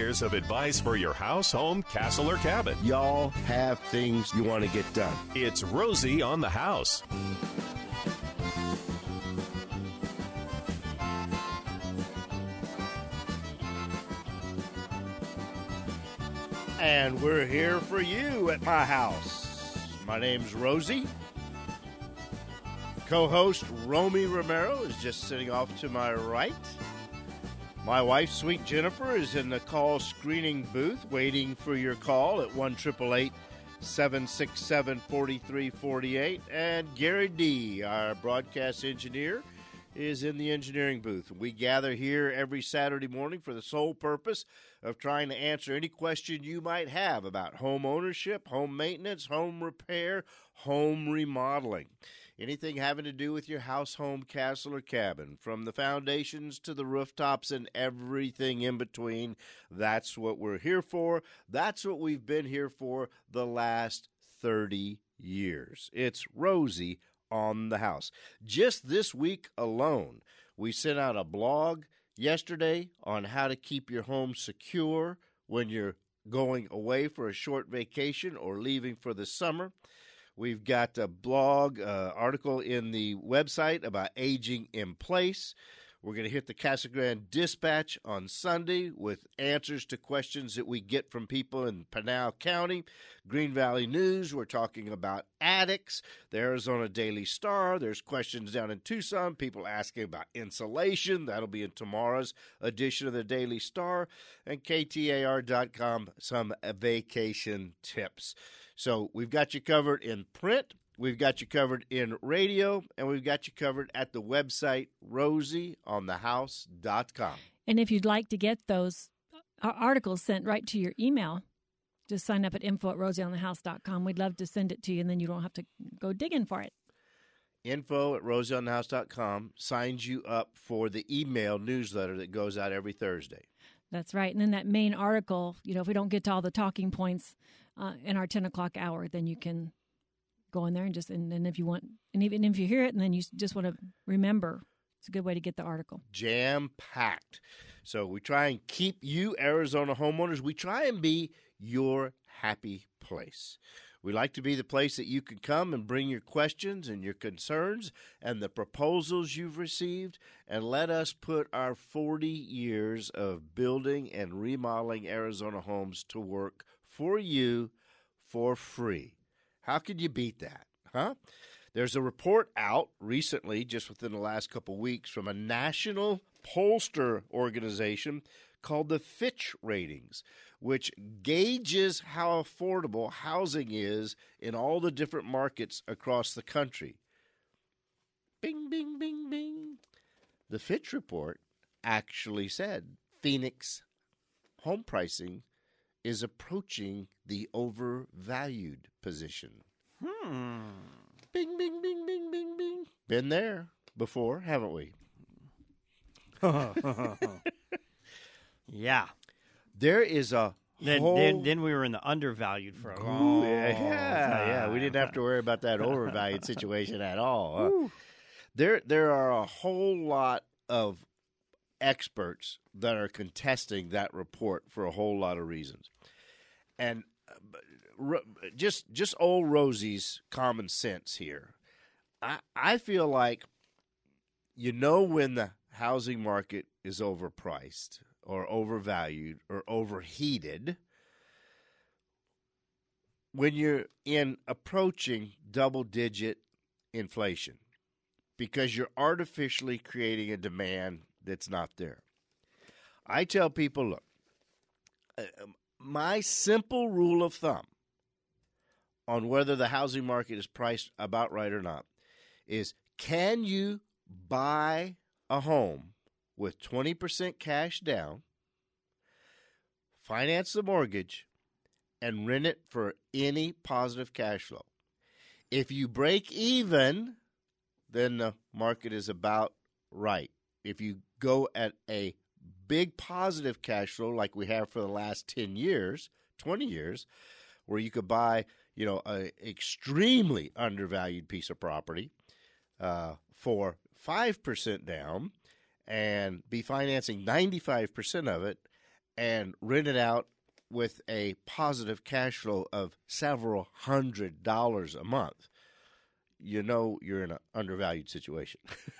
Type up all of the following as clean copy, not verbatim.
years of advice for your house, home, castle, or cabin. Y'all have things you want to get done. It's Rosie on the House. And we're here for you at my house. My name's Rosie. Co-host Romy Romero is just sitting off to my right. My wife, Sweet Jennifer, is in the call screening booth waiting for your call at 1-888-767-4348. And Gary D., our broadcast engineer, is in the engineering booth. We gather here every Saturday morning for the sole purpose of trying to answer any question you might have about home ownership, home maintenance, home repair, home remodeling. Anything having to do with your house, home, castle, or cabin, from the foundations to the rooftops and everything in between. That's what we're here for. That's what we've been here for the last 30 years. It's Rosie on the House. Just this week alone, we sent out a blog yesterday on how to keep your home secure when you're going away for a short vacation or leaving for the summer. We've got a blog article in the website about aging in place. We're going to hit the Casa Grande Dispatch on Sunday with answers to questions that we get from people in Pinal County. Green Valley News, we're talking about attics. The Arizona Daily Star, there's questions down in Tucson, people asking about insulation. That'll be in tomorrow's edition of the Daily Star. And KTAR.com, some vacation tips. So we've got you covered in print. We've got you covered in radio, and we've got you covered at the website, rosieonthehouse.com. And if you'd like to get those articles sent right to your email, just sign up at info@rosieonthehouse.com. We'd love to send it to you, and then you don't have to go digging for it. Info@rosieonthehouse.com signs you up for the email newsletter that goes out every Thursday. That's right. And then that main article, if we don't get to all the talking points in our 10 o'clock hour, then you can go in there and if you want, and even if you hear it and then you just want to remember, it's a good way to get the article. Jam-packed. So we try and keep you, Arizona homeowners, we try and be your happy place. We like to be the place that you can come and bring your questions and your concerns and the proposals you've received, and let us put our 40 years of building and remodeling Arizona homes to work for you for free. How could you beat that, huh? There's a report out recently, just within the last couple weeks, from a national pollster organization called the Fitch Ratings, which gauges how affordable housing is in all the different markets across the country. Bing, bing, bing, bing. The Fitch report actually said Phoenix home pricing is approaching the overvalued position. Bing, bing, bing, bing, bing, bing. Been there before, haven't we? Yeah. There is a Then we were in the undervalued for a long time. Yeah. We didn't have to worry about that overvalued situation at all. There are a whole lot of experts that are contesting that report for a whole lot of reasons. And just old Rosie's common sense here. I feel like when the housing market is overpriced or overvalued or overheated, when you're approaching double-digit inflation, because you're artificially creating a demand that's not there. I tell people, look, my simple rule of thumb on whether the housing market is priced about right or not is, can you buy a home with 20% cash down, finance the mortgage, and rent it for any positive cash flow? If you break even, then the market is about right. If you go at a big positive cash flow like we have for the last 10 years, 20 years, where you could buy, an extremely undervalued piece of property for 5% down and be financing 95% of it and rent it out with a positive cash flow of several $100s a month, you know you're in an undervalued situation.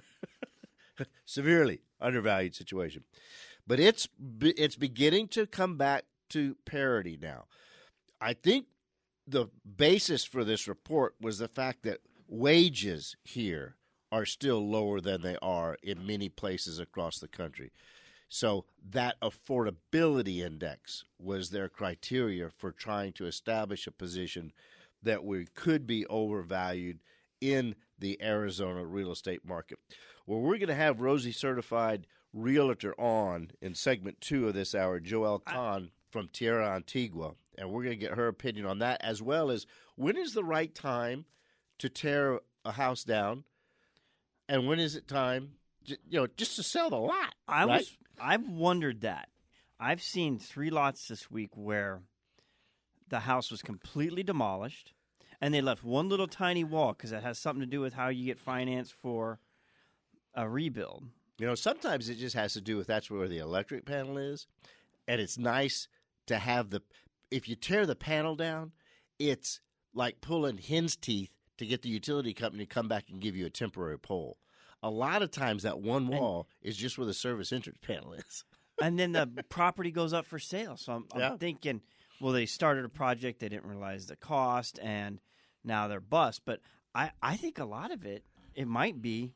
Severely undervalued situation. But it's beginning to come back to parity now. I think the basis for this report was the fact that wages here are still lower than they are in many places across the country. So that affordability index was their criteria for trying to establish a position that we could be overvalued in the Arizona real estate market. Well, we're going to have Rosie Certified Realtor on in segment 2 of this hour, Joelle Kahn from Tierra Antigua, and we're going to get her opinion on that, as well as when is the right time to tear a house down, and when is it time, just to sell the lot. I've wondered that. I've seen 3 lots this week where the house was completely demolished, and they left one little tiny wall because it has something to do with how you get financed for a rebuild. Sometimes it just has to do with that's where the electric panel is, and it's nice to have if you tear the panel down, it's like pulling hen's teeth to get the utility company to come back and give you a temporary pole. A lot of times that one wall is just where the service entrance panel is. And then the property goes up for sale. So I'm thinking, well, they started a project, they didn't realize the cost, and now they're bust. But I think a lot of it might be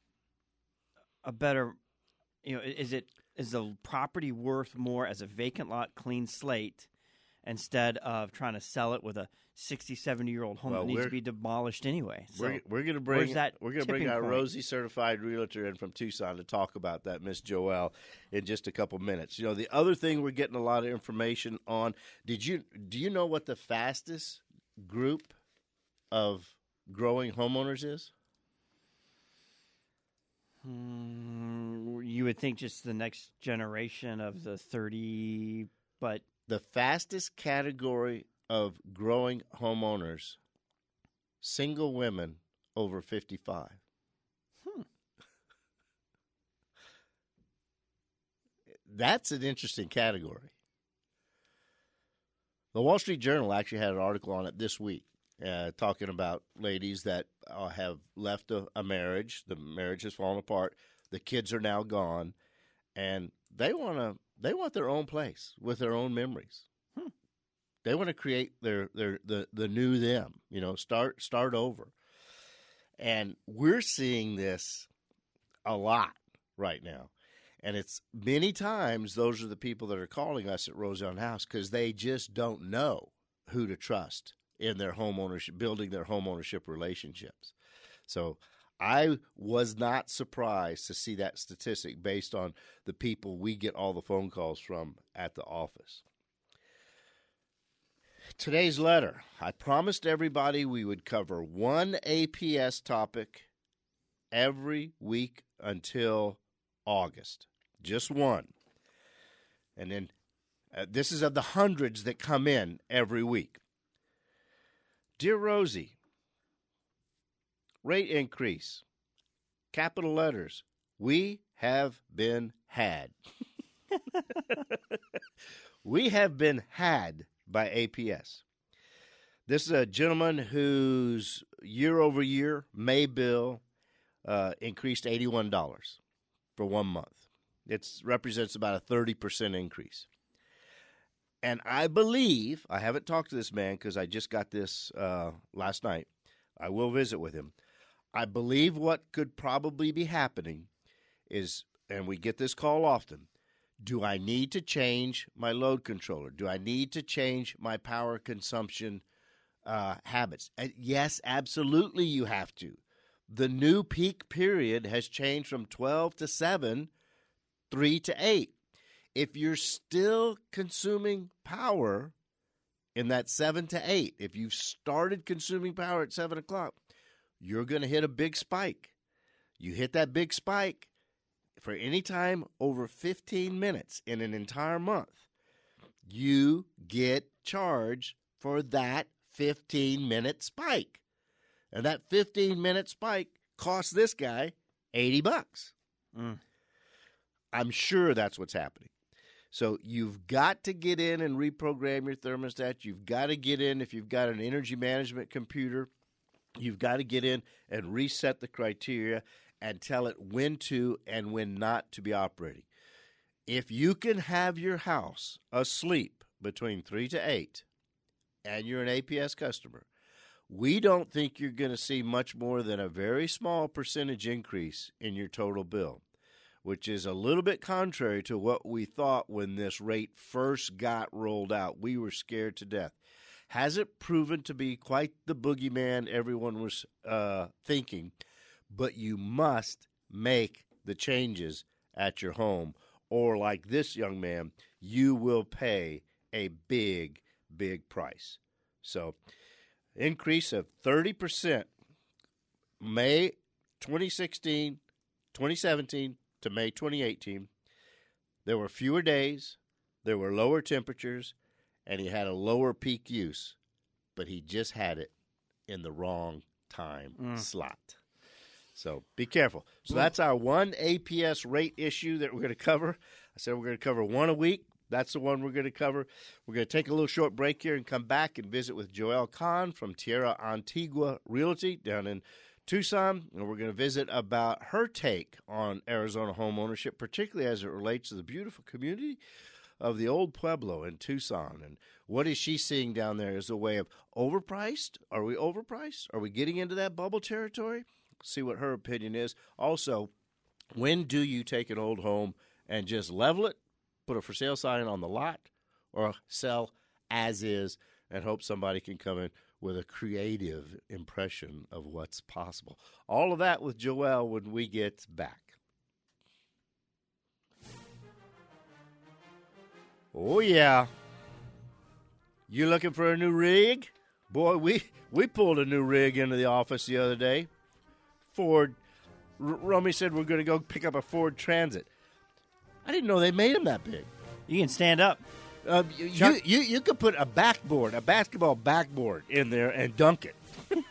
a better, is the property worth more as a vacant lot, clean slate, instead of trying to sell it with a 60, 70-year-old home that needs to be demolished anyway? So we're going to bring our Rosie Certified Realtor in from Tucson to talk about that, Miss Joelle, in just a couple minutes. The other thing we're getting a lot of information on, do you know what the fastest group of growing homeowners is? You would think just the next generation of the 30, but the fastest category of growing homeowners, single women over 55. That's an interesting category. The Wall Street Journal actually had an article on it this week, talking about ladies that have left a marriage. The marriage has fallen apart. The kids are now gone, and they want their own place with their own memories. They want to create the new them, start over. And we're seeing this a lot right now. And it's many times those are the people that are calling us at Rosie on House because they just don't know who to trust in their home ownership, building their home ownership relationships. So I was not surprised to see that statistic based on the people we get all the phone calls from at the office. Today's letter. I promised everybody we would cover one APS topic every week until August. Just one. And then this is of the hundreds that come in every week. Dear Rosie, rate increase, capital letters, we have been had. We have been had by APS. This is a gentleman whose year-over-year May bill increased $81 for 1 month. It represents about a 30% increase. And I believe, I haven't talked to this man because I just got this last night. I will visit with him. I believe what could probably be happening is, and we get this call often, do I need to change my load controller? Do I need to change my power consumption habits? Yes, absolutely you have to. The new peak period has changed from 12 to 7, 3 to 8. If you're still consuming power in that 7 to 8, if you've started consuming power at 7 o'clock, you're going to hit a big spike. You hit that big spike for any time over 15 minutes in an entire month, you get charged for that 15-minute spike. And that 15-minute spike cost this guy $80. I'm sure that's what's happening. So you've got to get in and reprogram your thermostat. You've got to get in, if you've got an energy management computer, you've got to get in and reset the criteria and tell it when to and when not to be operating. If you can have your house asleep between 3 to 8 and you're an APS customer, we don't think you're going to see much more than a very small percentage increase in your total bill, which is a little bit contrary to what we thought when this rate first got rolled out. We were scared to death. Has it proven to be quite the boogeyman everyone was thinking? But you must make the changes at your home, or like this young man, you will pay a big, big price. So, increase of 30%, May 2017 to May 2018. There were fewer days, there were lower temperatures, and he had a lower peak use, but he just had it in the wrong time slot. So be careful. So that's our one APS rate issue that we're going to cover. I said we're going to cover one a week. That's the one we're going to cover. We're going to take a little short break here and come back and visit with Joelle Kahn from Tierra Antigua Realty down in Tucson. And we're going to visit about her take on Arizona home ownership, particularly as it relates to the beautiful community of the old Pueblo in Tucson. And what is she seeing down there as a way of overpriced? Are we overpriced? Are we getting into that bubble territory? See what her opinion is. Also, when do you take an old home and just level it, put a for sale sign on the lot, or sell as is and hope somebody can come in with a creative impression of what's possible? All of that with Joelle when we get back. Oh, yeah. You looking for a new rig? Boy, we pulled a new rig into the office the other day. Ford, Romy said we're going to go pick up a Ford Transit. I didn't know they made them that big. You can stand up. You could put a basketball backboard in there and dunk it.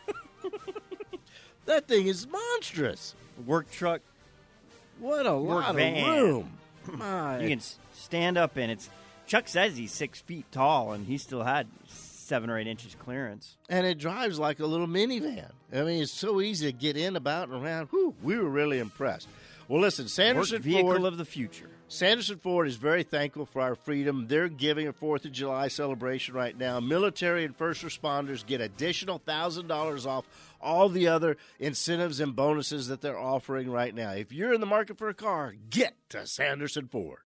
That thing is monstrous. Work truck. What a lot of room. My. You can stand up in it. Chuck says he's 6 feet tall, and he still had 7 or 8 inches clearance. And it drives like a little minivan. I mean, it's so easy to get in, about, and around. Whew, we were really impressed. Well, listen, Sanderson vehicle Ford of the future. Sanderson Ford is very thankful for our freedom. They're giving a 4th of July celebration right now. Military and first responders get additional $1,000 off all the other incentives and bonuses that they're offering right now. If you're in the market for a car, get to Sanderson Ford.